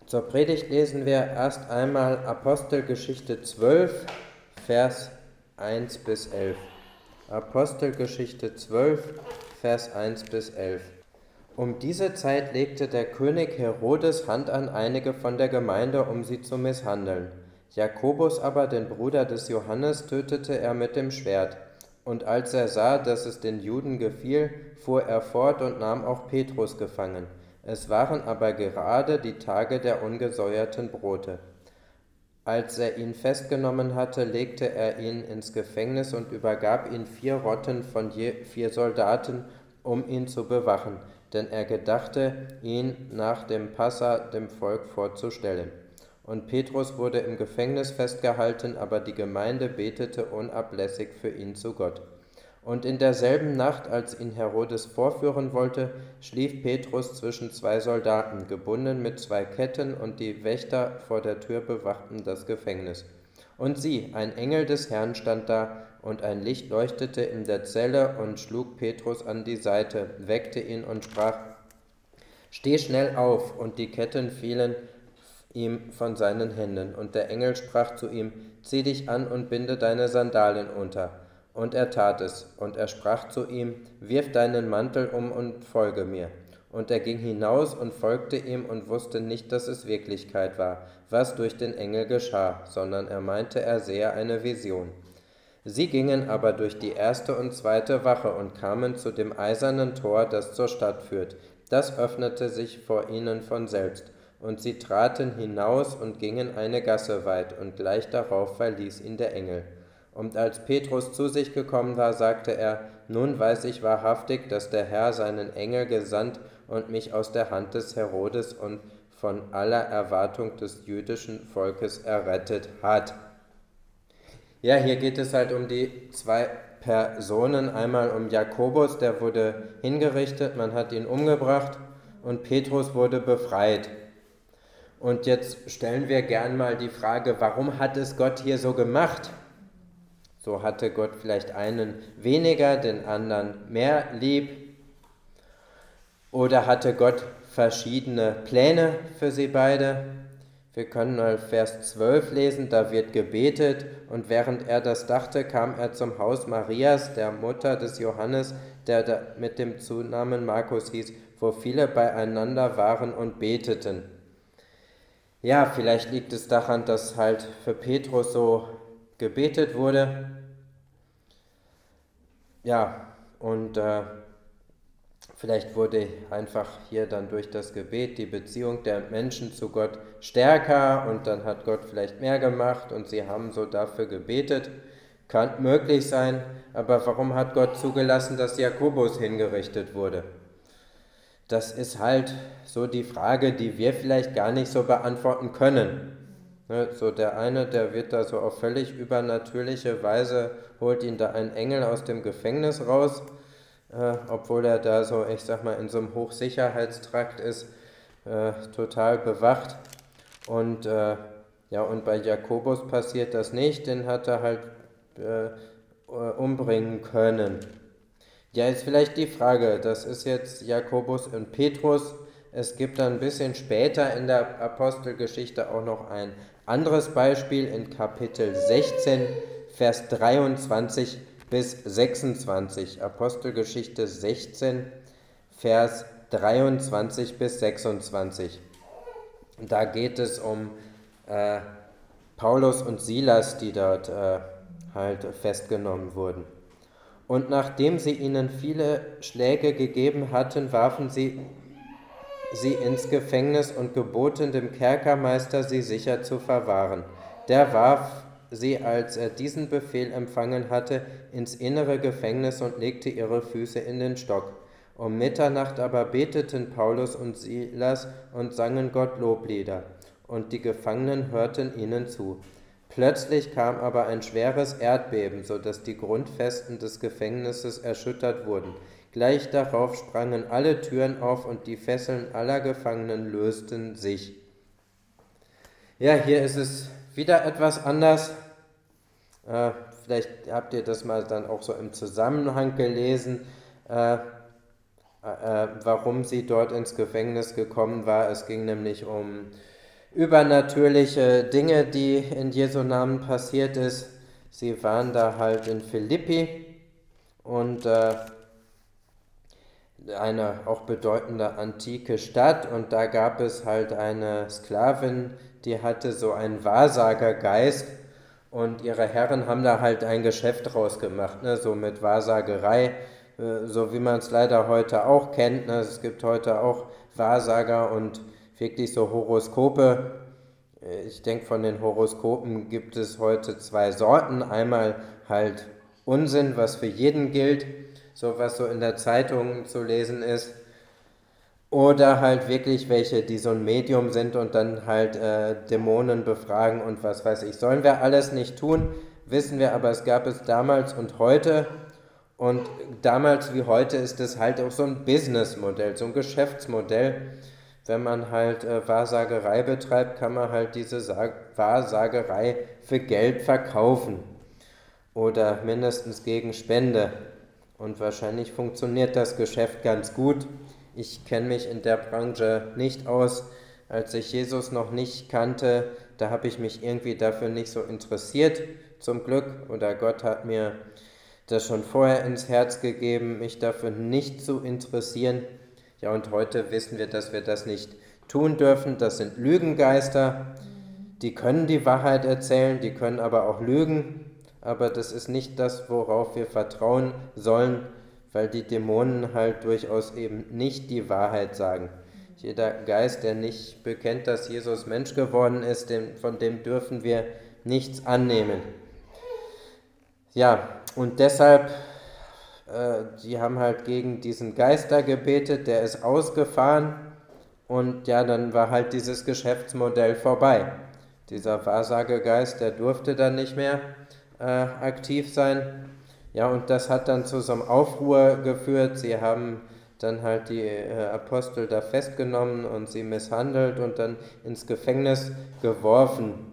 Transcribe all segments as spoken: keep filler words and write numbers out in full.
Zur Predigt lesen wir erst einmal Apostelgeschichte zwölf, Vers eins bis elf. Apostelgeschichte zwölf, Vers eins bis elf. Um diese Zeit legte der König Herodes Hand an einige von der Gemeinde, um sie zu misshandeln. Jakobus aber, den Bruder des Johannes, tötete er mit dem Schwert. Und als er sah, dass es den Juden gefiel, fuhr er fort und nahm auch Petrus gefangen. Es waren aber gerade die Tage der ungesäuerten Brote. Als er ihn festgenommen hatte, legte er ihn ins Gefängnis und übergab ihn vier Rotten von je vier Soldaten, um ihn zu bewachen, denn er gedachte, ihn nach dem Passa dem Volk vorzustellen. Und Petrus wurde im Gefängnis festgehalten, aber die Gemeinde betete unablässig für ihn zu Gott. Und in derselben Nacht, als ihn Herodes vorführen wollte, schlief Petrus zwischen zwei Soldaten, gebunden mit zwei Ketten, und die Wächter vor der Tür bewachten das Gefängnis. Und sieh, ein Engel des Herrn stand da, und ein Licht leuchtete in der Zelle und schlug Petrus an die Seite, weckte ihn und sprach: Steh schnell auf, und die Ketten fielen ihm von seinen Händen. Und der Engel sprach zu ihm: Zieh dich an und binde deine Sandalen unter. Und er tat es, und er sprach zu ihm: Wirf deinen Mantel um und folge mir. Und er ging hinaus und folgte ihm und wusste nicht, dass es Wirklichkeit war, was durch den Engel geschah, sondern er meinte, er sehe eine Vision. Sie gingen aber durch die erste und zweite Wache und kamen zu dem eisernen Tor, das zur Stadt führt. Das öffnete sich vor ihnen von selbst. Und sie traten hinaus und gingen eine Gasse weit, und gleich darauf verließ ihn der Engel. Und als Petrus zu sich gekommen war, sagte er: Nun weiß ich wahrhaftig, dass der Herr seinen Engel gesandt und mich aus der Hand des Herodes und von aller Erwartung des jüdischen Volkes errettet hat. Ja, hier geht es halt um die zwei Personen. Einmal um Jakobus, der wurde hingerichtet, man hat ihn umgebracht, und Petrus wurde befreit. Und jetzt stellen wir gern mal die Frage, warum hat es Gott hier so gemacht? So hatte Gott vielleicht einen weniger, den anderen mehr lieb. Oder hatte Gott verschiedene Pläne für sie beide? Wir können mal Vers zwölf lesen, da wird gebetet, und während er das dachte, kam er zum Haus Marias, der Mutter des Johannes, der mit dem Zunamen Markus hieß, wo viele beieinander waren und beteten. Ja, vielleicht liegt es daran, dass halt für Petrus so gebetet wurde. Ja, und äh, vielleicht wurde einfach hier dann durch das Gebet die Beziehung der Menschen zu Gott stärker, und dann hat Gott vielleicht mehr gemacht und sie haben so dafür gebetet. Kann möglich sein, aber warum hat Gott zugelassen, dass Jakobus hingerichtet wurde? Das ist halt so die Frage, die wir vielleicht gar nicht so beantworten können. So der eine, der wird da so auf völlig übernatürliche Weise, holt ihn da ein Engel aus dem Gefängnis raus, äh, obwohl er da so, ich sag mal, in so einem Hochsicherheitstrakt ist, äh, total bewacht. Und äh, ja, und bei Jakobus passiert das nicht, den hat er halt äh, umbringen können. Ja, ist vielleicht die Frage, das ist jetzt Jakobus und Petrus. Es gibt dann ein bisschen später in der Apostelgeschichte auch noch ein anderes Beispiel in Kapitel sechzehn, Vers dreiundzwanzig bis sechsundzwanzig. Apostelgeschichte sechzehn, Vers dreiundzwanzig bis sechsundzwanzig. Da geht es um äh, Paulus und Silas, die dort äh, halt festgenommen wurden. Und nachdem sie ihnen viele Schläge gegeben hatten, warfen sie sie ins Gefängnis und geboten dem Kerkermeister, sie sicher zu verwahren. Der warf sie, als er diesen Befehl empfangen hatte, ins innere Gefängnis und legte ihre Füße in den Stock. Um Mitternacht aber beteten Paulus und Silas und sangen Gott Loblieder, und die Gefangenen hörten ihnen zu. Plötzlich kam aber ein schweres Erdbeben, so dass die Grundfesten des Gefängnisses erschüttert wurden. Gleich darauf sprangen alle Türen auf und die Fesseln aller Gefangenen lösten sich. Ja, hier ist es wieder etwas anders. Äh, vielleicht habt ihr das mal dann auch so im Zusammenhang gelesen, äh, äh, warum sie dort ins Gefängnis gekommen war. Es ging nämlich um übernatürliche Dinge, die in Jesu Namen passiert ist. Sie waren da halt in Philippi und äh, eine auch bedeutende antike Stadt, und da gab es halt eine Sklavin, die hatte so einen Wahrsagergeist, und ihre Herren haben da halt ein Geschäft draus gemacht, ne, so mit Wahrsagerei, äh, so wie man es leider heute auch kennt, ne. Es gibt heute auch Wahrsager und wirklich so Horoskope. Ich denke, von den Horoskopen gibt es heute zwei Sorten. Einmal halt Unsinn, was für jeden gilt, so was so in der Zeitung zu lesen ist. Oder halt wirklich welche, die so ein Medium sind und dann halt äh, Dämonen befragen und was weiß ich. Sollen wir alles nicht tun, wissen wir, aber es gab es damals und heute. Und damals wie heute ist es halt auch so ein Businessmodell, so ein Geschäftsmodell. Wenn man halt äh, Wahrsagerei betreibt, kann man halt diese Sag- Wahrsagerei für Geld verkaufen oder mindestens gegen Spende. Und wahrscheinlich funktioniert das Geschäft ganz gut. Ich kenne mich in der Branche nicht aus. Als ich Jesus noch nicht kannte, da habe ich mich irgendwie dafür nicht so interessiert, zum Glück. Oder Gott hat mir das schon vorher ins Herz gegeben, mich dafür nicht zu interessieren. Ja, und heute wissen wir, dass wir das nicht tun dürfen. Das sind Lügengeister. Die können die Wahrheit erzählen, die können aber auch lügen. Aber das ist nicht das, worauf wir vertrauen sollen, weil die Dämonen halt durchaus eben nicht die Wahrheit sagen. Jeder Geist, der nicht bekennt, dass Jesus Mensch geworden ist, dem, von dem dürfen wir nichts annehmen. Ja, und deshalb, äh, die haben halt gegen diesen Geister gebetet, der ist ausgefahren, und ja, dann war halt dieses Geschäftsmodell vorbei. Dieser Wahrsagegeist, der durfte dann nicht mehr äh, aktiv sein. Ja, und das hat dann zu so einem Aufruhr geführt. Sie haben dann halt die äh, Apostel da festgenommen und sie misshandelt und dann ins Gefängnis geworfen.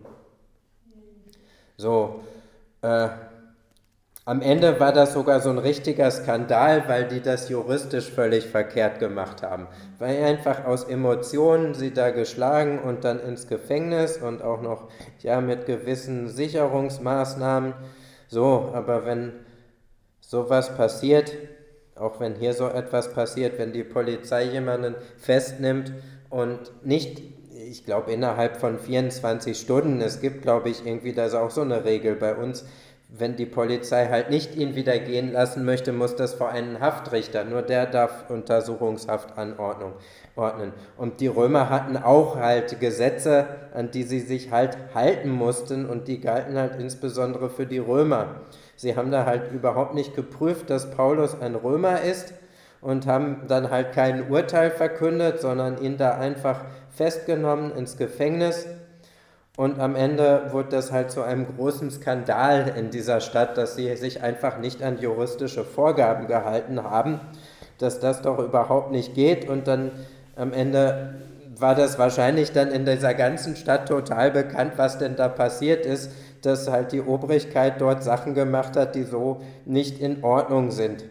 So, äh, am Ende war das sogar so ein richtiger Skandal, weil die das juristisch völlig verkehrt gemacht haben. Weil einfach aus Emotionen sie da geschlagen und dann ins Gefängnis und auch noch ja mit gewissen Sicherungsmaßnahmen. So, aber wenn sowas passiert, auch wenn hier so etwas passiert, wenn die Polizei jemanden festnimmt und nicht, ich glaube innerhalb von vierundzwanzig Stunden, es gibt glaube ich irgendwie, da ist auch so eine Regel bei uns, wenn die Polizei halt nicht ihn wieder gehen lassen möchte, muss das vor einen Haftrichter, nur der darf Untersuchungshaft anordnen. Und die Römer hatten auch halt Gesetze, an die sie sich halt halten mussten, und die galten halt insbesondere für die Römer. Sie haben da halt überhaupt nicht geprüft, dass Paulus ein Römer ist, und haben dann halt kein Urteil verkündet, sondern ihn da einfach festgenommen ins Gefängnis. Und am Ende wurde das halt zu einem großen Skandal in dieser Stadt, dass sie sich einfach nicht an juristische Vorgaben gehalten haben, dass das doch überhaupt nicht geht. Und dann am Ende war das wahrscheinlich dann in dieser ganzen Stadt total bekannt, was denn da passiert ist, dass halt die Obrigkeit dort Sachen gemacht hat, die so nicht in Ordnung sind.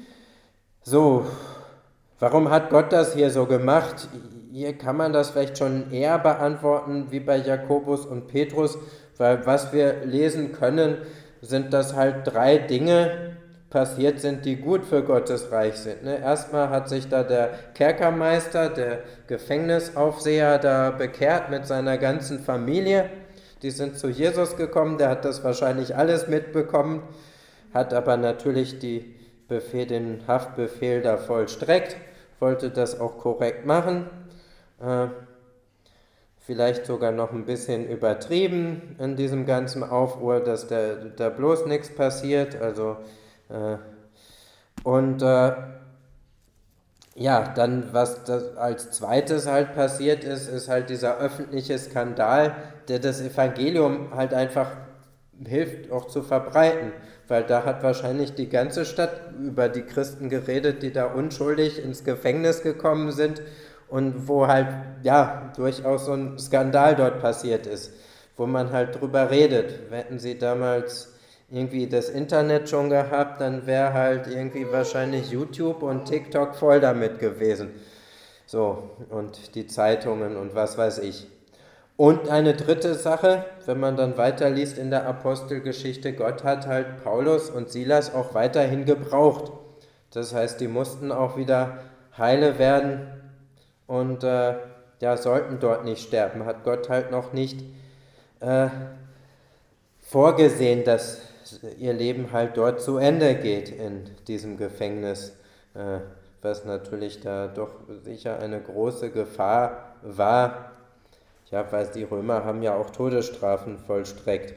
So, warum hat Gott das hier so gemacht? Hier kann man das vielleicht schon eher beantworten wie bei Jakobus und Petrus, weil was wir lesen können, sind, dass halt drei Dinge passiert sind, die gut für Gottes Reich sind. Ne? Erstmal hat sich da der Kerkermeister, der Gefängnisaufseher, da bekehrt mit seiner ganzen Familie. Die sind zu Jesus gekommen, der hat das wahrscheinlich alles mitbekommen, hat aber natürlich die Befehl, den Haftbefehl da vollstreckt, wollte das auch korrekt machen. Äh, vielleicht sogar noch ein bisschen übertrieben in diesem ganzen Aufruhr, dass da, da bloß nichts passiert. Also, äh, und äh, ja, dann was das als zweites halt passiert ist, ist halt dieser öffentliche Skandal, der das Evangelium halt einfach hilft auch zu verbreiten, weil da hat wahrscheinlich die ganze Stadt über die Christen geredet, die da unschuldig ins Gefängnis gekommen sind, und wo halt, ja, durchaus so ein Skandal dort passiert ist, wo man halt drüber redet. Hätten sie damals irgendwie das Internet schon gehabt, dann wäre halt irgendwie wahrscheinlich YouTube und TikTok voll damit gewesen. So, und die Zeitungen und was weiß ich. Und eine dritte Sache, wenn man dann weiterliest in der Apostelgeschichte, Gott hat halt Paulus und Silas auch weiterhin gebraucht. Das heißt, die mussten auch wieder heile werden und äh, ja, sollten dort nicht sterben. Hat Gott halt noch nicht äh, vorgesehen, dass ihr Leben halt dort zu Ende geht in diesem Gefängnis, äh, was natürlich da doch sicher eine große Gefahr war. Ja, weil die Römer haben ja auch Todesstrafen vollstreckt.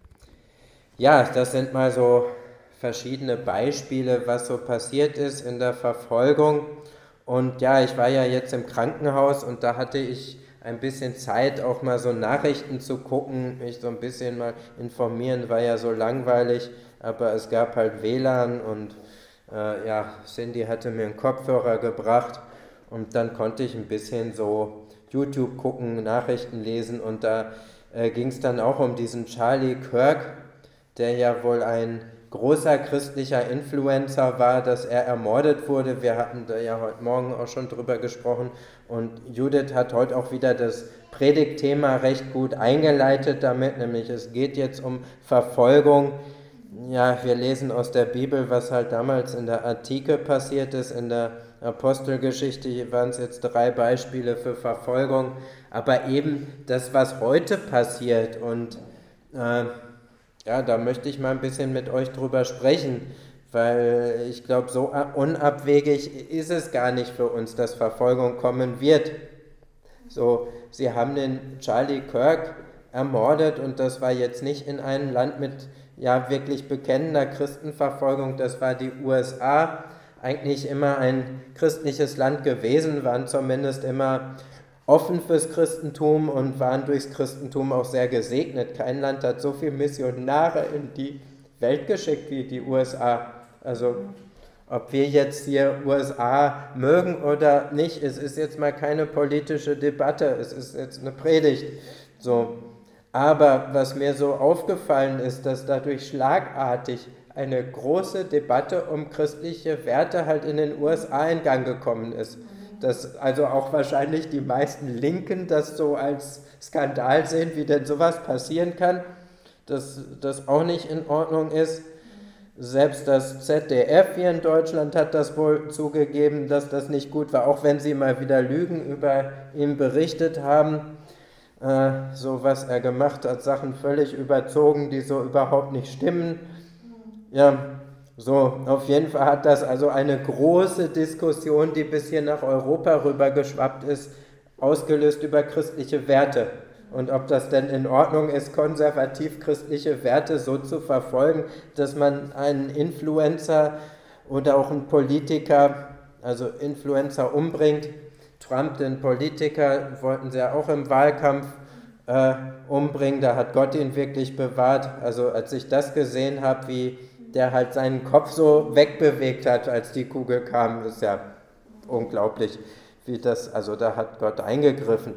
Ja, das sind mal so verschiedene Beispiele, was so passiert ist in der Verfolgung. Und ja, ich war ja jetzt im Krankenhaus und da hatte ich ein bisschen Zeit, auch mal so Nachrichten zu gucken, mich so ein bisschen mal informieren, war ja so langweilig, aber es gab halt W L A N und äh, ja, Cindy hatte mir einen Kopfhörer gebracht und dann konnte ich ein bisschen so YouTube gucken, Nachrichten lesen und da äh, ging es dann auch um diesen Charlie Kirk, der ja wohl ein großer christlicher Influencer war, dass er ermordet wurde. Wir hatten da ja heute Morgen auch schon drüber gesprochen und Judith hat heute auch wieder das Predigtthema recht gut eingeleitet damit, nämlich es geht jetzt um Verfolgung. Ja, wir lesen aus der Bibel, was halt damals in der Antike passiert ist, in der Apostelgeschichte, hier waren es jetzt drei Beispiele für Verfolgung, aber eben das, was heute passiert und äh, ja, da möchte ich mal ein bisschen mit euch drüber sprechen, weil ich glaube, so unabwegig ist es gar nicht für uns, dass Verfolgung kommen wird. So, sie haben den Charlie Kirk ermordet und das war jetzt nicht in einem Land mit ja wirklich bekennender Christenverfolgung, das war die U S A, eigentlich immer ein christliches Land gewesen, waren zumindest immer offen fürs Christentum und waren durchs Christentum auch sehr gesegnet. Kein Land hat so viele Missionare in die Welt geschickt wie die U S A. Also ob wir jetzt hier U S A mögen oder nicht, es ist jetzt mal keine politische Debatte, es ist jetzt eine Predigt. So. Aber was mir so aufgefallen ist, dass dadurch schlagartig eine große Debatte um christliche Werte halt in den U S A in Gang gekommen ist. Dass also auch wahrscheinlich die meisten Linken das so als Skandal sehen, wie denn sowas passieren kann, dass das auch nicht in Ordnung ist. Selbst das Z D F hier in Deutschland hat das wohl zugegeben, dass das nicht gut war, auch wenn sie mal wieder Lügen über ihn berichtet haben. Äh, so was er gemacht hat, Sachen völlig überzogen, die so überhaupt nicht stimmen. Ja, so, auf jeden Fall hat das also eine große Diskussion, die bis hier nach Europa rübergeschwappt ist, ausgelöst über christliche Werte. Und ob das denn in Ordnung ist, konservativ-christliche Werte so zu verfolgen, dass man einen Influencer oder auch einen Politiker, also Influencer umbringt. Trump, den Politiker, wollten sie ja auch im Wahlkampf äh, umbringen, da hat Gott ihn wirklich bewahrt. Also als ich das gesehen habe, wie der halt seinen Kopf so wegbewegt hat, als die Kugel kam, ist ja unglaublich, wie das, also da hat Gott eingegriffen.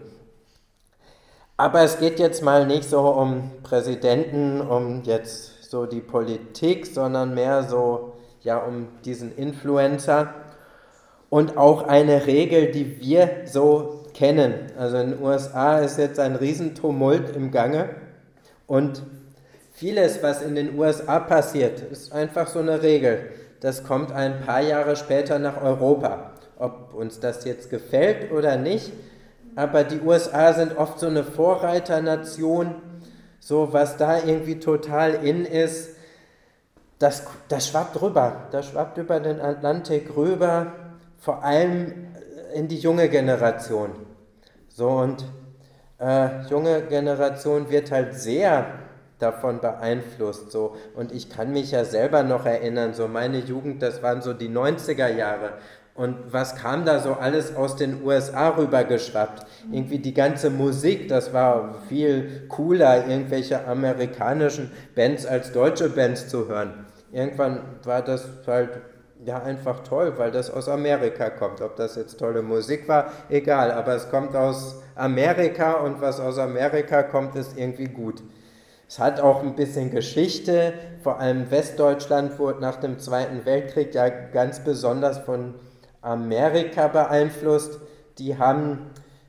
Aber es geht jetzt mal nicht so um Präsidenten, um jetzt so die Politik, sondern mehr so, ja, um diesen Influencer und auch eine Regel, die wir so kennen. Also in den U S A ist jetzt ein Riesentumult im Gange und vieles, was in den U S A passiert, ist einfach so eine Regel. Das kommt ein paar Jahre später nach Europa. Ob uns das jetzt gefällt oder nicht, aber die U S A sind oft so eine Vorreiternation, so was da irgendwie total in ist, das, das schwappt rüber, das schwappt über den Atlantik rüber, vor allem in die junge Generation. So und äh, junge Generation wird halt sehr davon beeinflusst. So. Und ich kann mich ja selber noch erinnern, so meine Jugend, das waren so die neunziger Jahre. Und was kam da so alles aus den U S A rübergeschwappt? Irgendwie die ganze Musik, das war viel cooler, irgendwelche amerikanischen Bands als deutsche Bands zu hören. Irgendwann war das halt ja einfach toll, weil das aus Amerika kommt. Ob das jetzt tolle Musik war, egal, aber es kommt aus Amerika und was aus Amerika kommt, ist irgendwie gut. Es hat auch ein bisschen Geschichte, vor allem Westdeutschland wurde nach dem Zweiten Weltkrieg ja ganz besonders von Amerika beeinflusst. Die haben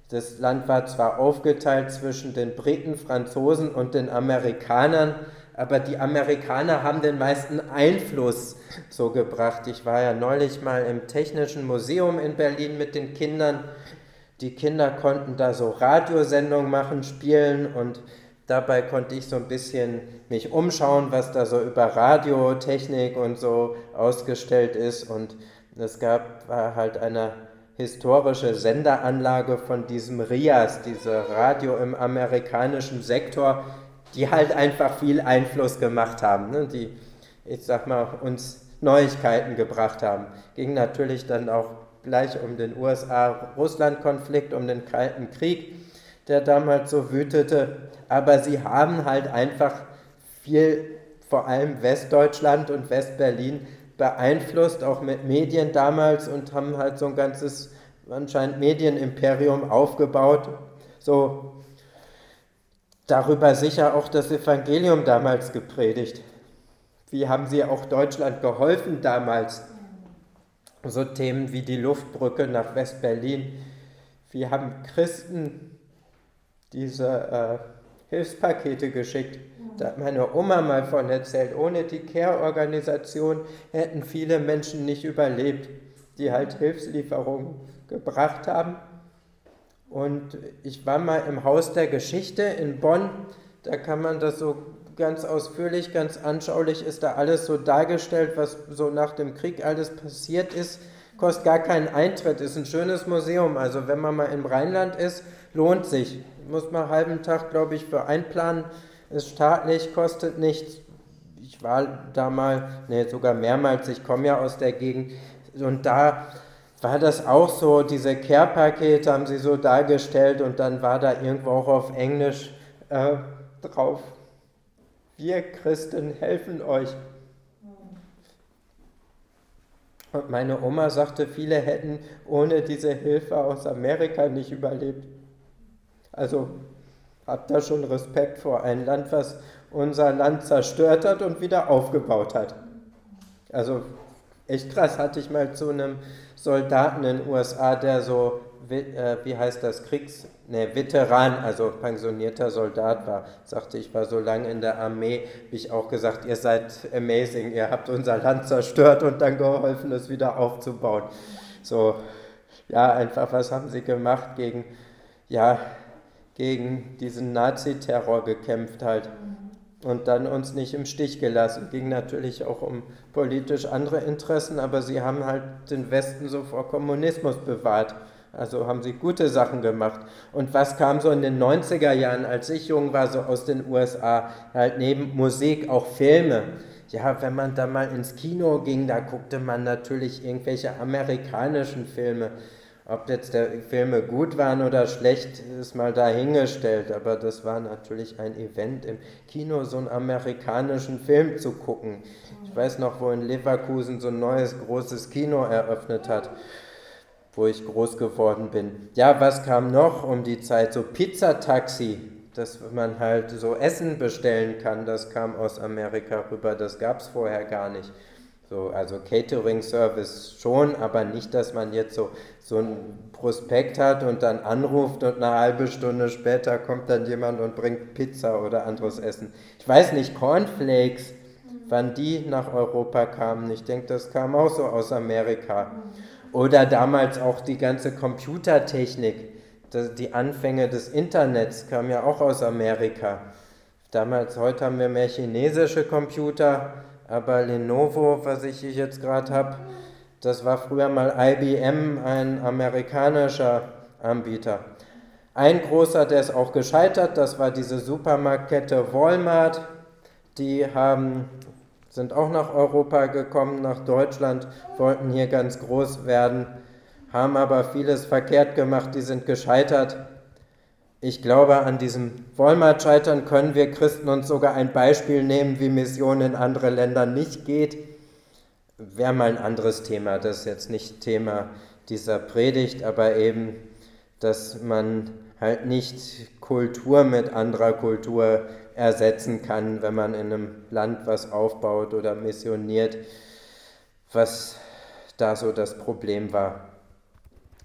Das Land war zwar aufgeteilt zwischen den Briten, Franzosen und den Amerikanern, aber die Amerikaner haben den meisten Einfluss so gebracht. Ich war ja neulich mal im Technischen Museum in Berlin mit den Kindern. Die Kinder konnten da so Radiosendungen machen, spielen und dabei konnte ich so ein bisschen mich umschauen, was da so über Radiotechnik und so ausgestellt ist. Und es gab war halt eine historische Senderanlage von diesem R I A S, diese Radio im amerikanischen Sektor, die halt einfach viel Einfluss gemacht haben, ne? Die, ich sag mal, uns Neuigkeiten gebracht haben. Ging natürlich dann auch gleich um den U S A-Russland-Konflikt, um den Kalten Krieg, der damals so wütete, aber sie haben halt einfach viel, vor allem Westdeutschland und Westberlin, beeinflusst, auch mit Medien damals, und haben halt so ein ganzes, anscheinend Medienimperium aufgebaut, so darüber sicher auch das Evangelium damals gepredigt. Wie haben sie auch Deutschland geholfen damals? So Themen wie die Luftbrücke nach West-Berlin. Wie haben Christen diese äh, Hilfspakete geschickt? Da hat meine Oma mal von erzählt. Ohne die Care-Organisation hätten viele Menschen nicht überlebt, die halt Hilfslieferungen gebracht haben. Und ich war mal im Haus der Geschichte in Bonn, da kann man das so ganz ausführlich, ganz anschaulich, ist da alles so dargestellt, was so nach dem Krieg alles passiert ist. Kostet gar keinen Eintritt, ist ein schönes Museum. Also wenn man mal im Rheinland ist, lohnt sich. Muss man einen halben Tag, glaube ich, für einplanen, ist staatlich, kostet nichts. Ich war da mal, ne, sogar mehrmals, ich komme ja aus der Gegend, und da war das auch so, diese Care-Pakete haben sie so dargestellt, und dann war da irgendwo auch auf Englisch äh, drauf: Wir Christen helfen euch. Und meine Oma sagte, viele hätten ohne diese Hilfe aus Amerika nicht überlebt. Also habt da schon Respekt vor ein Land, was unser Land zerstört hat und wieder aufgebaut hat. Also echt krass, hatte ich mal zu einem Soldaten in den U S A, der so, wie heißt das, Kriegs, ne, Veteran, also pensionierter Soldat war, sagte, ich war so lange in der Armee, habe ich auch gesagt, ihr seid amazing, ihr habt unser Land zerstört und dann geholfen, es wieder aufzubauen. So, ja, einfach, was haben sie gemacht gegen, ja, gegen diesen Nazi-Terror gekämpft halt. Und dann uns nicht im Stich gelassen. Ging natürlich auch um politisch andere Interessen, aber sie haben halt den Westen so vor Kommunismus bewahrt. Also haben sie gute Sachen gemacht. Und was kam so in den neunziger Jahren, als ich jung war, so aus den U S A, halt neben Musik auch Filme. Ja, wenn man da mal ins Kino ging, da guckte man natürlich irgendwelche amerikanischen Filme. Ob jetzt die Filme gut waren oder schlecht, ist mal dahingestellt, aber das war natürlich ein Event, im Kino so einen amerikanischen Film zu gucken. Ich weiß noch, wo in Leverkusen so ein neues großes Kino eröffnet hat, wo ich groß geworden bin. Ja, was kam noch um die Zeit? So Pizzataxi, dass man halt so Essen bestellen kann, das kam aus Amerika rüber, das gab es vorher gar nicht. So, also Catering-Service schon, aber nicht, dass man jetzt so, so ein Prospekt hat und dann anruft und eine halbe Stunde später kommt dann jemand und bringt Pizza oder anderes Essen. Ich weiß nicht, Cornflakes, wann die nach Europa kamen, ich denke, das kam auch so aus Amerika. Oder damals auch die ganze Computertechnik, die Anfänge des Internets kamen ja auch aus Amerika. Damals, heute haben wir mehr chinesische Computer, aber Lenovo, was ich hier jetzt gerade habe, das war früher mal I B M, ein amerikanischer Anbieter. Ein großer, der ist auch gescheitert, das war diese Supermarktkette Walmart. Die haben, sind auch nach Europa gekommen, nach Deutschland, wollten hier ganz groß werden, haben aber vieles verkehrt gemacht, die sind gescheitert. Ich glaube, an diesem Walmart-Scheitern können wir Christen uns sogar ein Beispiel nehmen, wie Mission in andere Länder nicht geht. Wäre mal ein anderes Thema, das ist jetzt nicht Thema dieser Predigt, aber eben, dass man halt nicht Kultur mit anderer Kultur ersetzen kann, wenn man in einem Land was aufbaut oder missioniert, was da so das Problem war.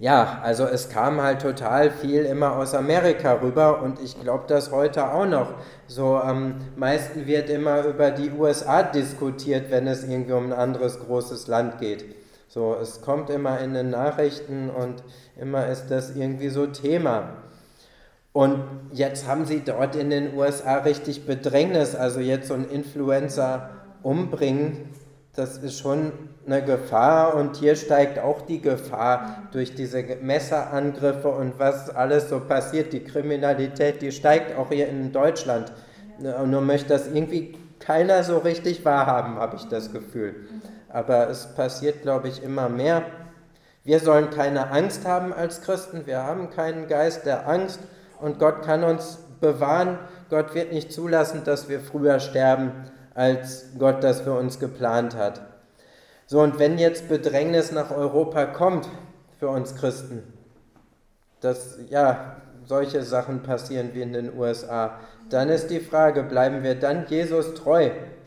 Ja, also es kam halt total viel immer aus Amerika rüber und ich glaube das heute auch noch. So am meisten wird immer über die U S A diskutiert, wenn es irgendwie um ein anderes großes Land geht. So, es kommt immer in den Nachrichten und immer ist das irgendwie so Thema. Und jetzt haben sie dort in den U S A richtig Bedrängnis, also jetzt so einen Influencer umbringen, das ist schon eine Gefahr und hier steigt auch die Gefahr durch diese Messerangriffe und was alles so passiert, die Kriminalität, die steigt auch hier in Deutschland. Nur möchte das irgendwie keiner so richtig wahrhaben, habe ich das Gefühl. Aber es passiert, glaube ich, immer mehr. Wir sollen keine Angst haben als Christen, wir haben keinen Geist der Angst und Gott kann uns bewahren. Gott wird nicht zulassen, dass wir früher sterben, als Gott das für uns geplant hat. So, und wenn jetzt Bedrängnis nach Europa kommt für uns Christen, dass ja solche Sachen passieren wie in den U S A, dann ist die Frage, bleiben wir dann Jesus treu?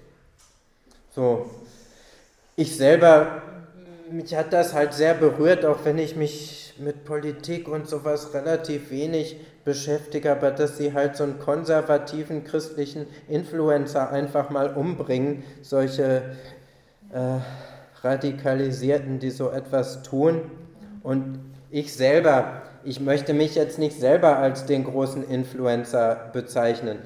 So, ich selber, mich hat das halt sehr berührt, auch wenn ich mich mit Politik und sowas relativ wenig beschäftige, aber dass sie halt so einen konservativen christlichen Influencer einfach mal umbringen, solche äh, Radikalisierten, die so etwas tun. Und ich selber, ich möchte mich jetzt nicht selber als den großen Influencer bezeichnen,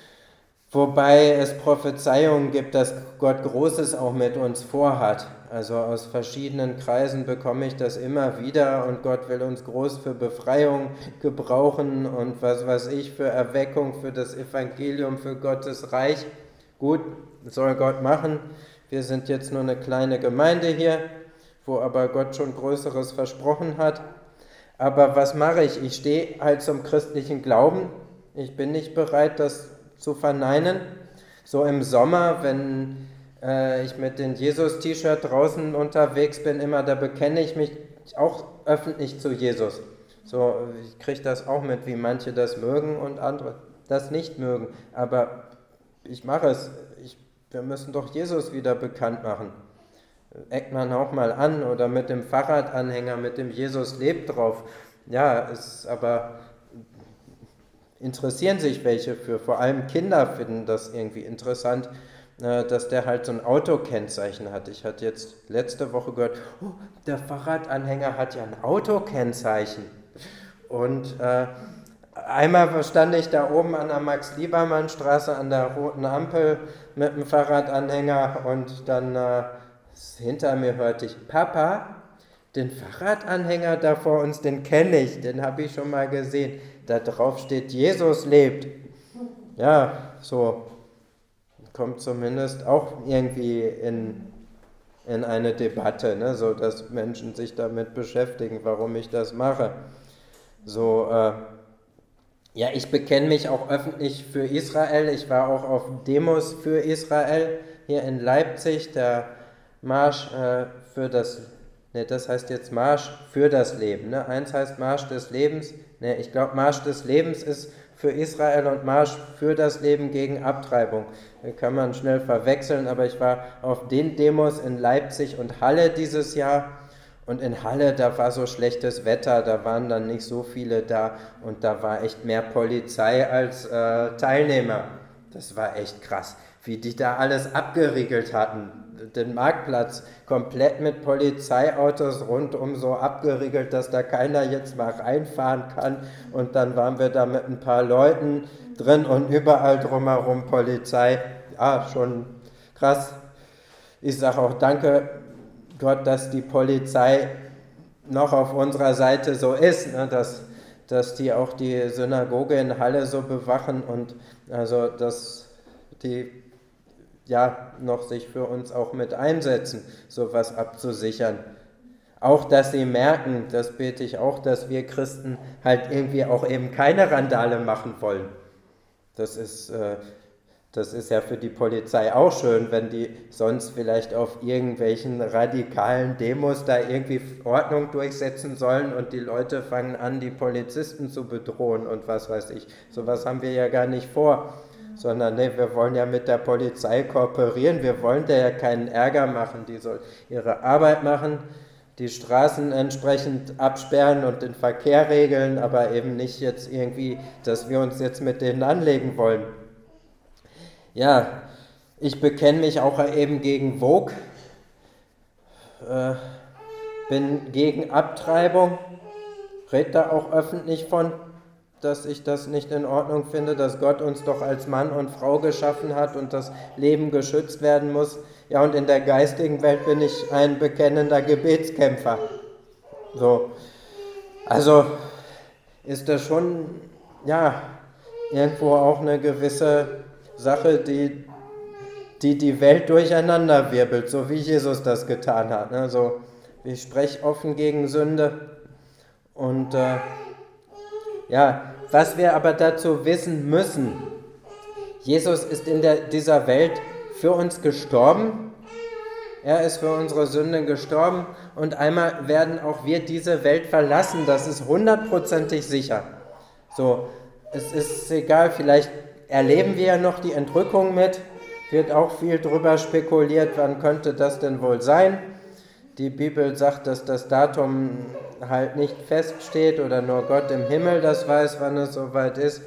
wobei es Prophezeiungen gibt, dass Gott Großes auch mit uns vorhat. Also aus verschiedenen Kreisen bekomme ich das immer wieder und Gott will uns groß für Befreiung gebrauchen und was weiß ich, für Erweckung, für das Evangelium, für Gottes Reich. Gut, soll Gott machen. Wir sind jetzt nur eine kleine Gemeinde hier, wo aber Gott schon Größeres versprochen hat. Aber was mache ich? Ich stehe halt zum christlichen Glauben. Ich bin nicht bereit, das zu verneinen. So im Sommer, wenn äh, ich mit dem Jesus-T-Shirt draußen unterwegs bin, immer, da bekenne ich mich auch öffentlich zu Jesus. So, ich kriege das auch mit, wie manche das mögen und andere das nicht mögen. Aber ich mache es. Ich, wir müssen doch Jesus wieder bekannt machen. Eckt man auch mal an oder mit dem Fahrradanhänger, mit dem Jesus lebt drauf. Ja, ist aber interessieren sich welche für, vor allem Kinder finden das irgendwie interessant, dass der halt so ein Autokennzeichen hat. Ich hatte jetzt letzte Woche gehört, oh, der Fahrradanhänger hat ja ein Autokennzeichen. Und äh, einmal stand ich da oben an der Max-Liebermann-Straße an der roten Ampel mit dem Fahrradanhänger und dann äh, hinter mir hörte ich, Papa, den Fahrradanhänger da vor uns, den kenne ich, den habe ich schon mal gesehen. Da drauf steht, Jesus lebt. Ja, so kommt zumindest auch irgendwie in, in eine Debatte, ne? So dass Menschen sich damit beschäftigen, warum ich das mache. So, äh, ja, ich bekenne mich auch öffentlich für Israel. Ich war auch auf Demos für Israel hier in Leipzig, der Marsch äh, für das, ne, das heißt jetzt Marsch für das Leben. Ne? Eins heißt Marsch des Lebens, ne, ich glaube Marsch des Lebens ist für Israel und Marsch für das Leben gegen Abtreibung. Das kann man schnell verwechseln, aber ich war auf den Demos in Leipzig und Halle dieses Jahr. Und in Halle, da war so schlechtes Wetter, da waren dann nicht so viele da und da war echt mehr Polizei als äh, Teilnehmer. Das war echt krass, wie die da alles abgeriegelt hatten. Den Marktplatz komplett mit Polizeiautos rundum so abgeriegelt, dass da keiner jetzt mal reinfahren kann. Und dann waren wir da mit ein paar Leuten drin und überall drumherum Polizei. Ja, schon krass. Ich sage auch danke Gott, dass die Polizei noch auf unserer Seite so ist, ne, dass, dass die auch die Synagoge in Halle so bewachen und also dass die ja noch sich für uns auch mit einsetzen, sowas abzusichern. Auch, dass sie merken, das bete ich auch, dass wir Christen halt irgendwie auch eben keine Randale machen wollen. Das ist, äh, das ist ja für die Polizei auch schön, wenn die sonst vielleicht auf irgendwelchen radikalen Demos da irgendwie Ordnung durchsetzen sollen und die Leute fangen an, die Polizisten zu bedrohen und was weiß ich. Sowas haben wir ja gar nicht vor. Sondern nee, wir wollen ja mit der Polizei kooperieren, wir wollen der ja keinen Ärger machen, die soll ihre Arbeit machen, die Straßen entsprechend absperren und den Verkehr regeln, aber eben nicht jetzt irgendwie, dass wir uns jetzt mit denen anlegen wollen. Ja, ich bekenne mich auch eben gegen Vogue, äh, bin gegen Abtreibung, rede da auch öffentlich von, dass ich das nicht in Ordnung finde, dass Gott uns doch als Mann und Frau geschaffen hat und das Leben geschützt werden muss. Ja, und in der geistigen Welt bin ich ein bekennender Gebetskämpfer. So, also ist das schon, ja, irgendwo auch eine gewisse Sache, die die, die Welt durcheinander wirbelt, so wie Jesus das getan hat. Ne? So, ich spreche offen gegen Sünde. Und äh, ja, was wir aber dazu wissen müssen, Jesus ist in der, dieser Welt für uns gestorben. Er ist für unsere Sünden gestorben und einmal werden auch wir diese Welt verlassen. Das ist hundertprozentig sicher. So, es ist egal, vielleicht erleben wir ja noch die Entrückung mit. Wird auch viel drüber spekuliert, wann könnte das denn wohl sein. Die Bibel sagt, dass das Datum halt nicht feststeht oder nur Gott im Himmel das weiß, wann es soweit ist.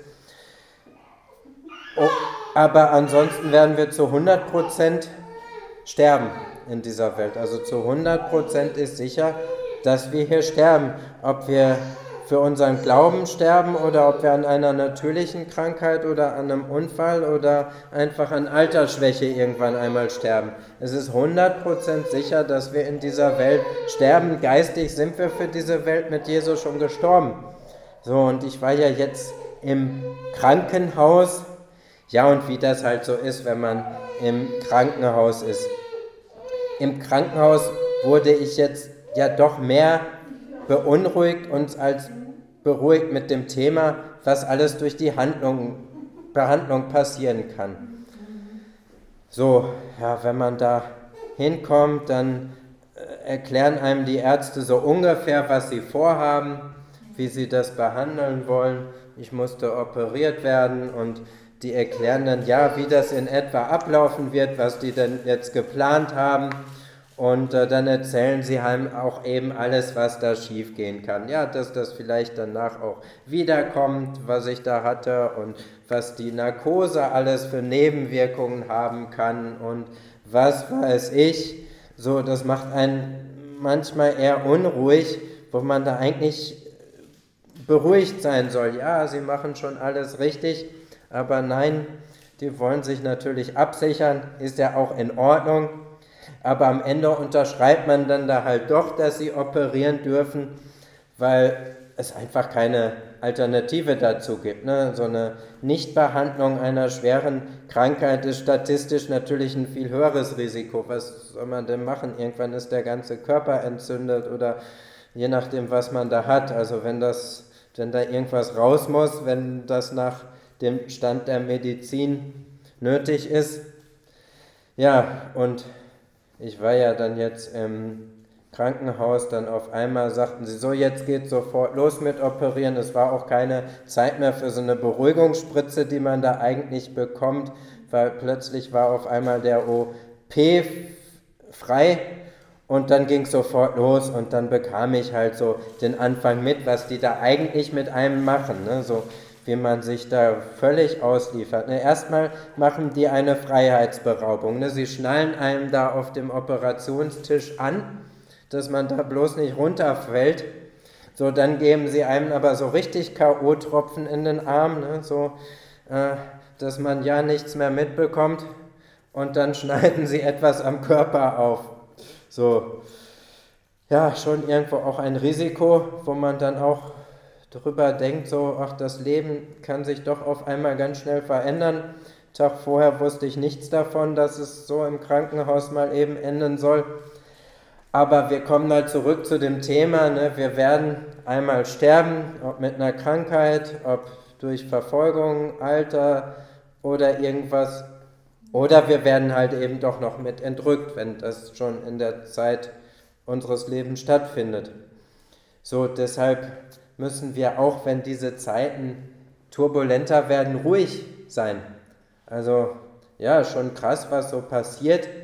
Oh, aber ansonsten werden wir zu hundert Prozent sterben in dieser Welt. Also zu hundert Prozent ist sicher, dass wir hier sterben. Ob wir für unseren Glauben sterben oder ob wir an einer natürlichen Krankheit oder an einem Unfall oder einfach an Altersschwäche irgendwann einmal sterben. Es ist hundert Prozent sicher, dass wir in dieser Welt sterben. Geistig sind wir für diese Welt mit Jesus schon gestorben. So, und ich war ja jetzt im Krankenhaus. Ja, und wie das halt so ist, wenn man im Krankenhaus ist. Im Krankenhaus wurde ich jetzt ja doch mehr beunruhigt und als beruhigt mit dem Thema, was alles durch die Handlung, Behandlung passieren kann. So, ja, wenn man da hinkommt, dann erklären einem die Ärzte so ungefähr, was sie vorhaben, wie sie das behandeln wollen. Ich musste operiert werden und die erklären dann, ja, wie das in etwa ablaufen wird, was die denn jetzt geplant haben. Und äh, dann erzählen sie einem auch eben alles, was da schief gehen kann. Ja, dass das vielleicht danach auch wiederkommt, was ich da hatte und was die Narkose alles für Nebenwirkungen haben kann und was weiß ich. So, das macht einen manchmal eher unruhig, wo man da eigentlich beruhigt sein soll. Ja, sie machen schon alles richtig, aber nein, die wollen sich natürlich absichern, ist ja auch in Ordnung. Aber am Ende unterschreibt man dann da halt doch, dass sie operieren dürfen, weil es einfach keine Alternative dazu gibt. Ne? So eine Nichtbehandlung einer schweren Krankheit ist statistisch natürlich ein viel höheres Risiko. Was soll man denn machen? Irgendwann ist der ganze Körper entzündet oder je nachdem, was man da hat. Also wenn das, wenn da irgendwas raus muss, wenn das nach dem Stand der Medizin nötig ist. Ja, und ich war ja dann jetzt im Krankenhaus, dann auf einmal sagten sie, so jetzt geht sofort los mit Operieren. Es war auch keine Zeit mehr für so eine Beruhigungsspritze, die man da eigentlich bekommt, weil plötzlich war auf einmal der O P frei und dann ging es sofort los und dann bekam ich halt so den Anfang mit, was die da eigentlich mit einem machen, ne? So wie man sich da völlig ausliefert. Ne, erstmal machen die eine Freiheitsberaubung. Ne? Sie schnallen einem da auf dem Operationstisch an, dass man da bloß nicht runterfällt. So, dann geben sie einem aber so richtig K O-Tropfen in den Arm, ne? So, äh, dass man ja nichts mehr mitbekommt. Und dann schneiden sie etwas am Körper auf. So, ja, schon irgendwo auch ein Risiko, wo man dann auch drüber denkt, so, ach, das Leben kann sich doch auf einmal ganz schnell verändern. Tag vorher wusste ich nichts davon, dass es so im Krankenhaus mal eben enden soll. Aber wir kommen mal zurück zu dem Thema, ne? Wir werden einmal sterben, ob mit einer Krankheit, ob durch Verfolgung, Alter oder irgendwas. Oder wir werden halt eben doch noch mit entrückt, wenn das schon in der Zeit unseres Lebens stattfindet. So, deshalb müssen wir auch, wenn diese Zeiten turbulenter werden, ruhig sein. Also ja, schon krass, was so passiert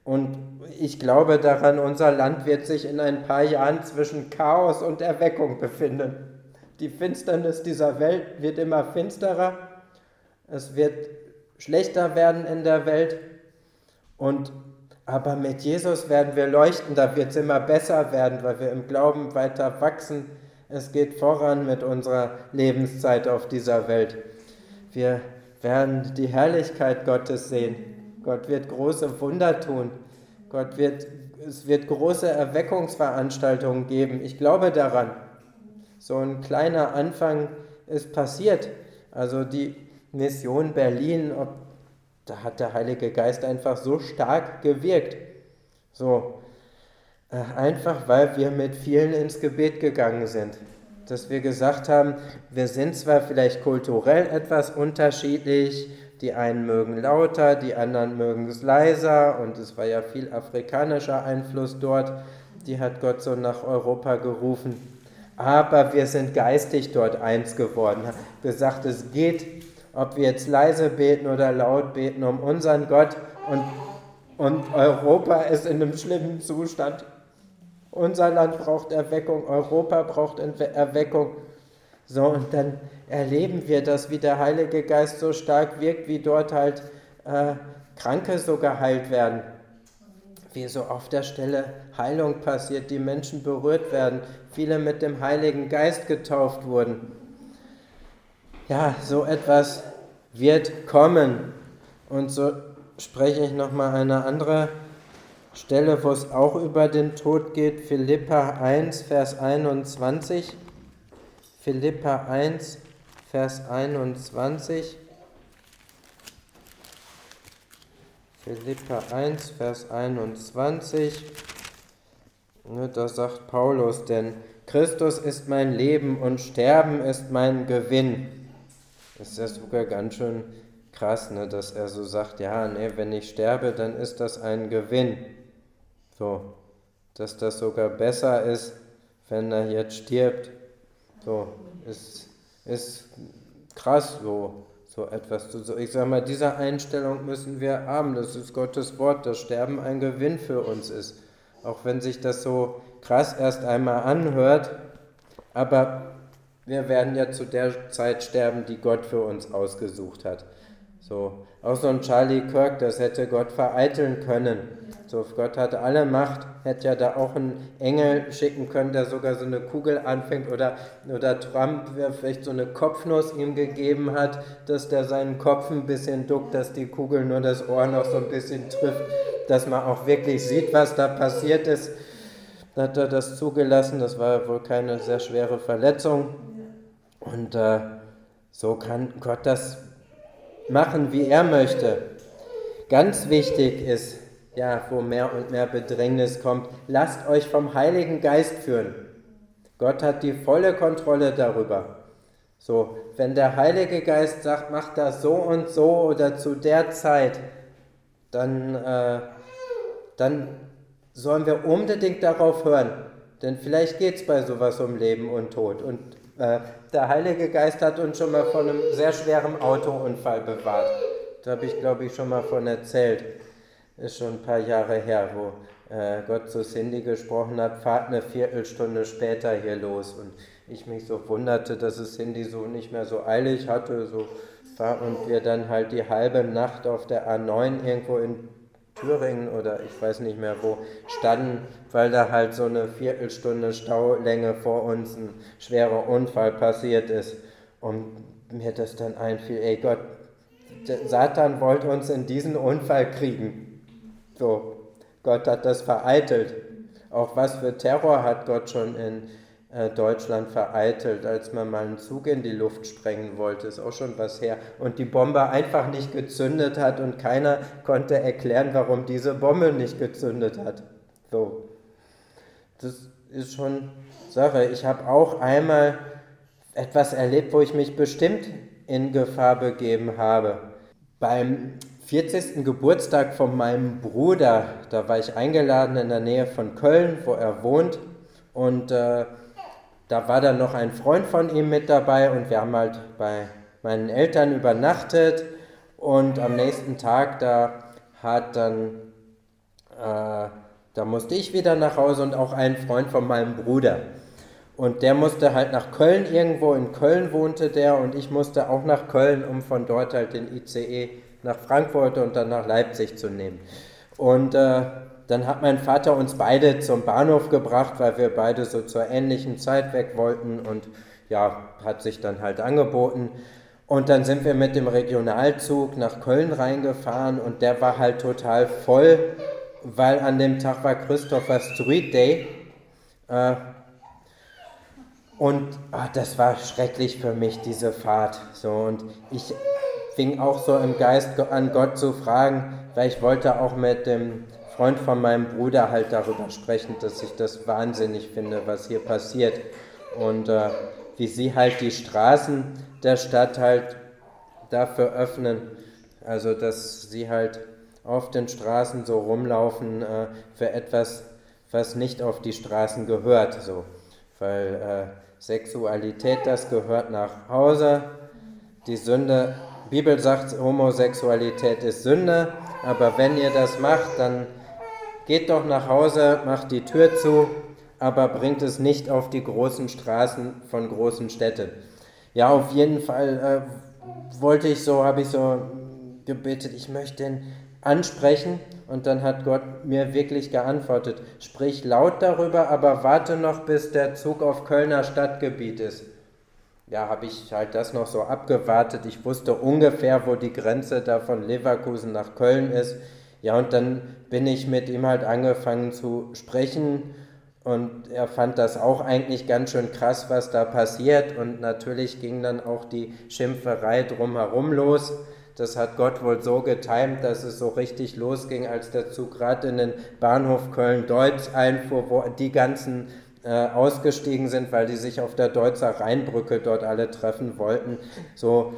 Und ich glaube daran, unser Land wird sich in ein paar Jahren zwischen Chaos und Erweckung befinden. Die Finsternis dieser Welt wird immer finsterer, es wird schlechter werden in der Welt, und, aber mit Jesus werden wir leuchten, da wird es immer besser werden, weil wir im Glauben weiter wachsen. Es geht voran mit unserer Lebenszeit auf dieser Welt. Wir werden die Herrlichkeit Gottes sehen. Gott wird große Wunder tun. Gott wird, es wird große Erweckungsveranstaltungen geben. Ich glaube daran. So ein kleiner Anfang ist passiert. Also die Mission Berlin, ob, da hat der Heilige Geist einfach so stark gewirkt. So, äh, einfach weil wir mit vielen ins Gebet gegangen sind. Dass wir gesagt haben, wir sind zwar vielleicht kulturell etwas unterschiedlich, die einen mögen lauter, die anderen mögen es leiser, und es war ja viel afrikanischer Einfluss dort, die hat Gott so nach Europa gerufen. Aber wir sind geistig dort eins geworden. Gesagt, es geht, ob wir jetzt leise beten oder laut beten, um unseren Gott, und, und Europa ist in einem schlimmen Zustand. Unser Land braucht Erweckung, Europa braucht Erweckung. So, und dann erleben wir das, wie der Heilige Geist so stark wirkt, wie dort halt äh, Kranke so geheilt werden. Wie so auf der Stelle Heilung passiert, die Menschen berührt werden, viele mit dem Heiligen Geist getauft wurden. Ja, so etwas wird kommen. Und so spreche ich nochmal eine andere Stelle, wo es auch über den Tod geht, Philipper eins, Vers einundzwanzig. Philipper eins, Vers einundzwanzig. Philipper eins, Vers einundzwanzig. Da sagt Paulus, denn Christus ist mein Leben und Sterben ist mein Gewinn. Das ist ja sogar ganz schön krass, ne, dass er so sagt, ja, nee, wenn ich sterbe, dann ist das ein Gewinn. So, dass das sogar besser ist, wenn er jetzt stirbt. So, ist, ist krass, so, so etwas zu so. Ich sage mal, diese Einstellung müssen wir haben. Das ist Gottes Wort, dass Sterben ein Gewinn für uns ist. Auch wenn sich das so krass erst einmal anhört, aber wir werden ja zu der Zeit sterben, die Gott für uns ausgesucht hat. So, auch so ein Charlie Kirk, das hätte Gott vereiteln können. So, Gott hatte alle Macht, hätte ja da auch einen Engel schicken können, der sogar so eine Kugel anfängt, oder, oder Trump, der vielleicht so eine Kopfnuss ihm gegeben hat, dass der seinen Kopf ein bisschen duckt, dass die Kugel nur das Ohr noch so ein bisschen trifft, dass man auch wirklich sieht, was da passiert ist. Da hat er das zugelassen, das war wohl keine sehr schwere Verletzung. Und äh, so kann Gott das machen, wie er möchte. Ganz wichtig ist, ja, wo mehr und mehr Bedrängnis kommt, lasst euch vom Heiligen Geist führen. Gott hat die volle Kontrolle darüber. So, wenn der Heilige Geist sagt, macht das so und so oder zu der Zeit, dann, äh, dann sollen wir unbedingt darauf hören. Denn vielleicht geht es bei sowas um Leben und Tod. Und äh, der Heilige Geist hat uns schon mal von einem sehr schweren Autounfall bewahrt. Da habe ich, glaube ich, schon mal von erzählt. Ist schon ein paar Jahre her, wo äh, Gott zu Cindy gesprochen hat, fahrt eine Viertelstunde später hier los. Und ich mich so wunderte, dass es Cindy so nicht mehr so eilig hatte. So, und wir dann halt die halbe Nacht auf der A neun irgendwo in Thüringen oder ich weiß nicht mehr wo standen, weil da halt so eine Viertelstunde Staulänge vor uns ein schwerer Unfall passiert ist. Und mir das dann einfiel, ey Gott, Satan wollte uns in diesen Unfall kriegen. So, Gott hat das vereitelt. Auch was für Terror hat Gott schon in äh, Deutschland vereitelt, als man mal einen Zug in die Luft sprengen wollte, ist auch schon was her. Und die Bombe einfach nicht gezündet hat und keiner konnte erklären, warum diese Bombe nicht gezündet hat. So, das ist schon Sache. Ich habe auch einmal etwas erlebt, wo ich mich bestimmt in Gefahr begeben habe. Beim vierzigsten Geburtstag von meinem Bruder, da war ich eingeladen in der Nähe von Köln, wo er wohnt, und äh, da war dann noch ein Freund von ihm mit dabei und wir haben halt bei meinen Eltern übernachtet, und am nächsten Tag, da hat dann äh, da musste ich wieder nach Hause und auch ein Freund von meinem Bruder. Und der musste halt nach Köln irgendwo, in Köln wohnte der und ich musste auch nach Köln, um von dort halt den I C E nach Frankfurt und dann nach Leipzig zu nehmen. Und äh, dann hat mein Vater uns beide zum Bahnhof gebracht, weil wir beide so zur ähnlichen Zeit weg wollten und ja, hat sich dann halt angeboten. Und dann sind wir mit dem Regionalzug nach Köln reingefahren und der war halt total voll, weil an dem Tag war Christopher Street Day. Äh, und ach, das war schrecklich für mich, diese Fahrt. So, und ich fing auch so im Geist an, Gott zu fragen, weil ich wollte auch mit dem Freund von meinem Bruder halt darüber sprechen, dass ich das wahnsinnig finde, was hier passiert. Und äh, wie sie halt die Straßen der Stadt halt dafür öffnen, also dass sie halt auf den Straßen so rumlaufen äh, für etwas, was nicht auf die Straßen gehört, so. Weil äh, Sexualität, das gehört nach Hause, die Sünde, Bibel sagt, Homosexualität ist Sünde, aber wenn ihr das macht, dann geht doch nach Hause, macht die Tür zu, aber bringt es nicht auf die großen Straßen von großen Städten. Ja, auf jeden Fall äh, wollte ich so, habe ich so gebetet, ich möchte ihn ansprechen und dann hat Gott mir wirklich geantwortet, sprich laut darüber, aber warte noch, bis der Zug auf Kölner Stadtgebiet ist. Ja, habe ich halt das noch so abgewartet, ich wusste ungefähr, wo die Grenze da von Leverkusen nach Köln ist. Ja, und dann bin ich mit ihm halt angefangen zu sprechen und er fand das auch eigentlich ganz schön krass, was da passiert und natürlich ging dann auch die Schimpferei drumherum los. Das hat Gott wohl so getimt, dass es so richtig losging, als der Zug gerade in den Bahnhof Köln-Deutz einfuhr, wo die ganzen äh, ausgestiegen sind, weil die sich auf der Deutzer Rheinbrücke dort alle treffen wollten. So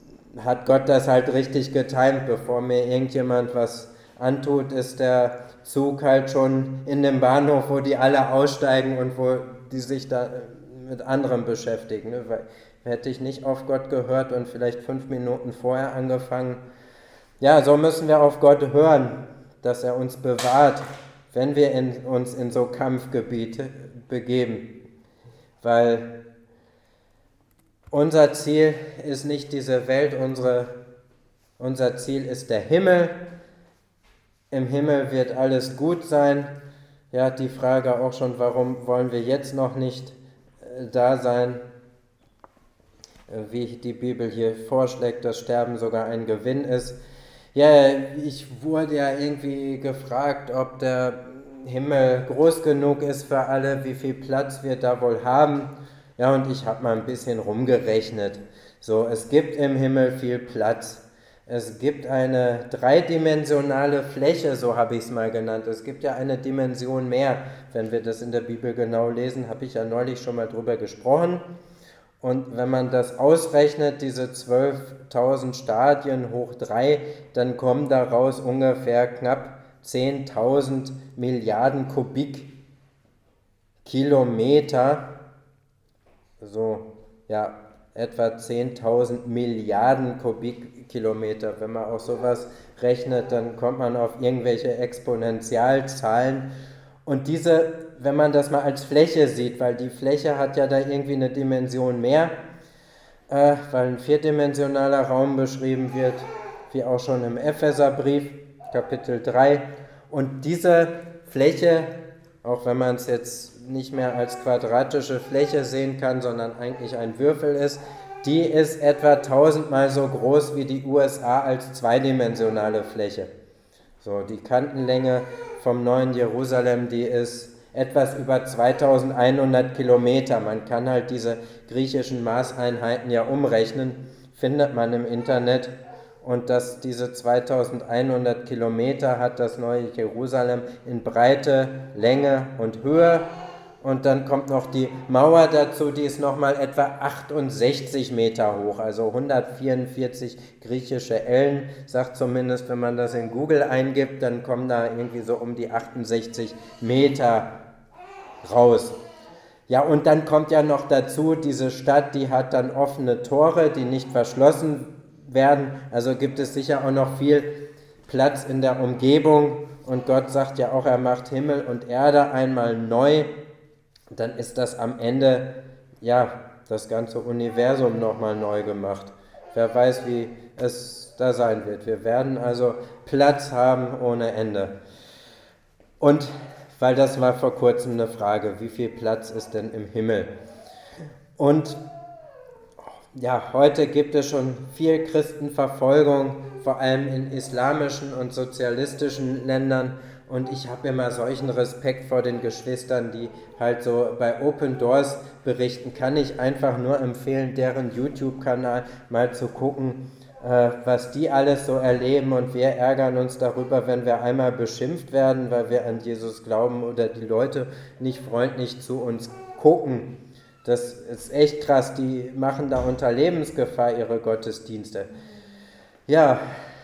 hat Gott das halt richtig getimt, bevor mir irgendjemand was antut, ist der Zug halt schon in dem Bahnhof, wo die alle aussteigen und wo die sich da mit anderem beschäftigen. Ne? Weil hätte ich nicht auf Gott gehört und vielleicht fünf Minuten vorher angefangen. Ja, so müssen wir auf Gott hören, dass er uns bewahrt, wenn wir in, uns in so Kampfgebiete begeben. Weil unser Ziel ist nicht diese Welt, unsere, unser Ziel ist der Himmel. Im Himmel wird alles gut sein. Ja, die Frage auch schon, warum wollen wir jetzt noch nicht äh, da sein? Wie die Bibel hier vorschlägt, dass Sterben sogar ein Gewinn ist. Ja, ich wurde ja irgendwie gefragt, ob der Himmel groß genug ist für alle, wie viel Platz wir da wohl haben. Ja, und ich habe mal ein bisschen rumgerechnet. So, es gibt im Himmel viel Platz. Es gibt eine dreidimensionale Fläche, so habe ich es mal genannt. Es gibt ja eine Dimension mehr. Wenn wir das in der Bibel genau lesen, habe ich ja neulich schon mal drüber gesprochen. Und wenn man das ausrechnet, diese zwölftausend Stadien hoch drei, dann kommen daraus ungefähr knapp zehntausend Milliarden Kubikkilometer, so ja, etwa zehntausend Milliarden Kubikkilometer. Wenn man auch sowas rechnet, dann kommt man auf irgendwelche Exponentialzahlen. Und diese, wenn man das mal als Fläche sieht, weil die Fläche hat ja da irgendwie eine Dimension mehr, äh, weil ein vierdimensionaler Raum beschrieben wird, wie auch schon im Epheserbrief, Kapitel drei. Und diese Fläche, auch wenn man es jetzt nicht mehr als quadratische Fläche sehen kann, sondern eigentlich ein Würfel ist, die ist etwa tausendmal so groß wie die U S A als zweidimensionale Fläche. So, die Kantenlänge vom neuen Jerusalem, die ist etwas über zweitausendeinhundert Kilometer. Man kann halt diese griechischen Maßeinheiten ja umrechnen, findet man im Internet. Und dass diese zweitausendeinhundert Kilometer hat das neue Jerusalem in Breite, Länge und Höhe. Und dann kommt noch die Mauer dazu, die ist nochmal etwa achtundsechzig Meter hoch, also hundertvierundvierzig griechische Ellen, sagt zumindest, wenn man das in Google eingibt, dann kommen da irgendwie so um die achtundsechzig Meter raus. Ja, und dann kommt ja noch dazu, diese Stadt, die hat dann offene Tore, die nicht verschlossen werden, also gibt es sicher auch noch viel Platz in der Umgebung und Gott sagt ja auch, er macht Himmel und Erde einmal neu, dann ist das am Ende, ja, das ganze Universum nochmal neu gemacht. Wer weiß, wie es da sein wird. Wir werden also Platz haben ohne Ende. Und weil das war vor kurzem eine Frage, wie viel Platz ist denn im Himmel? Und ja, heute gibt es schon viel Christenverfolgung, vor allem in islamischen und sozialistischen Ländern. Und ich habe immer solchen Respekt vor den Geschwistern, die halt so bei Open Doors berichten. Kann ich einfach nur empfehlen, deren YouTube-Kanal mal zu gucken, äh, was die alles so erleben. Und wir ärgern uns darüber, wenn wir einmal beschimpft werden, weil wir an Jesus glauben oder die Leute nicht freundlich zu uns gucken. Das ist echt krass, die machen da unter Lebensgefahr ihre Gottesdienste. Ja,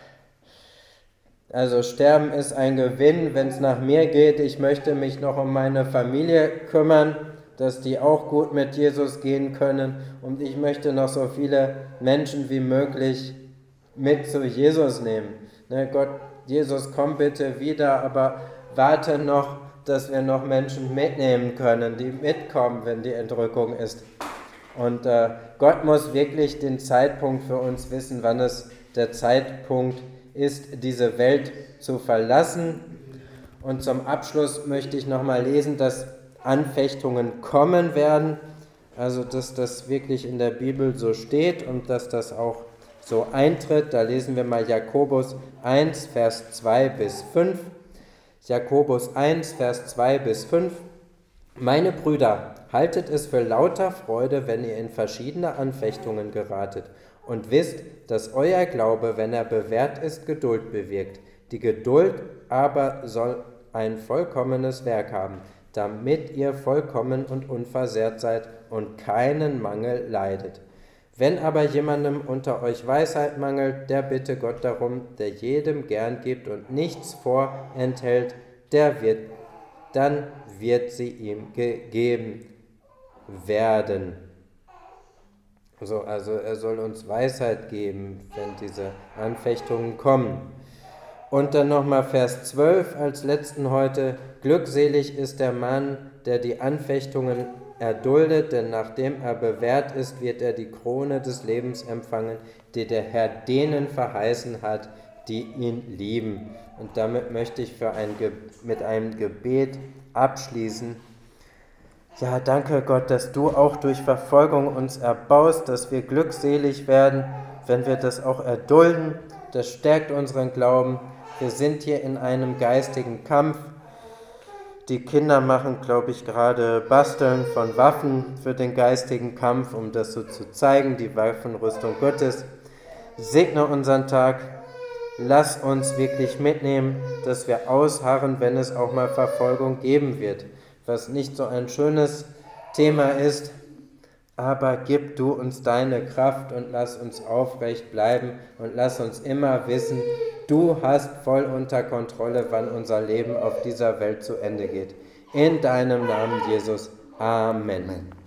also sterben ist ein Gewinn, wenn es nach mir geht. Ich möchte mich noch um meine Familie kümmern, dass die auch gut mit Jesus gehen können. Und ich möchte noch so viele Menschen wie möglich mit zu Jesus nehmen. Ne, Gott, Jesus, komm bitte wieder, aber warte noch, dass wir noch Menschen mitnehmen können, die mitkommen, wenn die Entrückung ist. Und äh, Gott muss wirklich den Zeitpunkt für uns wissen, wann es der Zeitpunkt ist, diese Welt zu verlassen. Und zum Abschluss möchte ich nochmal lesen, dass Anfechtungen kommen werden, also dass das wirklich in der Bibel so steht und dass das auch so eintritt. Da lesen wir mal Jakobus eins, Vers zwei bis fünf. Jakobus eins, Vers zwei bis fünf. Meine Brüder, haltet es für lauter Freude, wenn ihr in verschiedene Anfechtungen geratet und wisst, dass euer Glaube, wenn er bewährt ist, Geduld bewirkt. Die Geduld aber soll ein vollkommenes Werk haben, damit ihr vollkommen und unversehrt seid und keinen Mangel leidet. Wenn aber jemandem unter euch Weisheit mangelt, der bitte Gott darum, der jedem gern gibt und nichts vorenthält, der wird, dann wird sie ihm gegeben werden. So, also er soll uns Weisheit geben, wenn diese Anfechtungen kommen. Und dann nochmal Vers zwölf als letzten heute. Glückselig ist der Mann, der die Anfechtungen erduldet, denn nachdem er bewährt ist, wird er die Krone des Lebens empfangen, die der Herr denen verheißen hat, die ihn lieben. Und damit möchte ich für ein Ge- mit einem Gebet abschließen. Ja, danke Gott, dass du auch durch Verfolgung uns erbaust, dass wir glückselig werden, wenn wir das auch erdulden. Das stärkt unseren Glauben. Wir sind hier in einem geistigen Kampf. Die Kinder machen, glaube ich, gerade Basteln von Waffen für den geistigen Kampf, um das so zu zeigen, die Waffenrüstung Gottes. Segne unseren Tag, lass uns wirklich mitnehmen, dass wir ausharren, wenn es auch mal Verfolgung geben wird, was nicht so ein schönes Thema ist, aber gib du uns deine Kraft und lass uns aufrecht bleiben und lass uns immer wissen, du hast voll unter Kontrolle, wann unser Leben auf dieser Welt zu Ende geht. In deinem Namen, Jesus. Amen.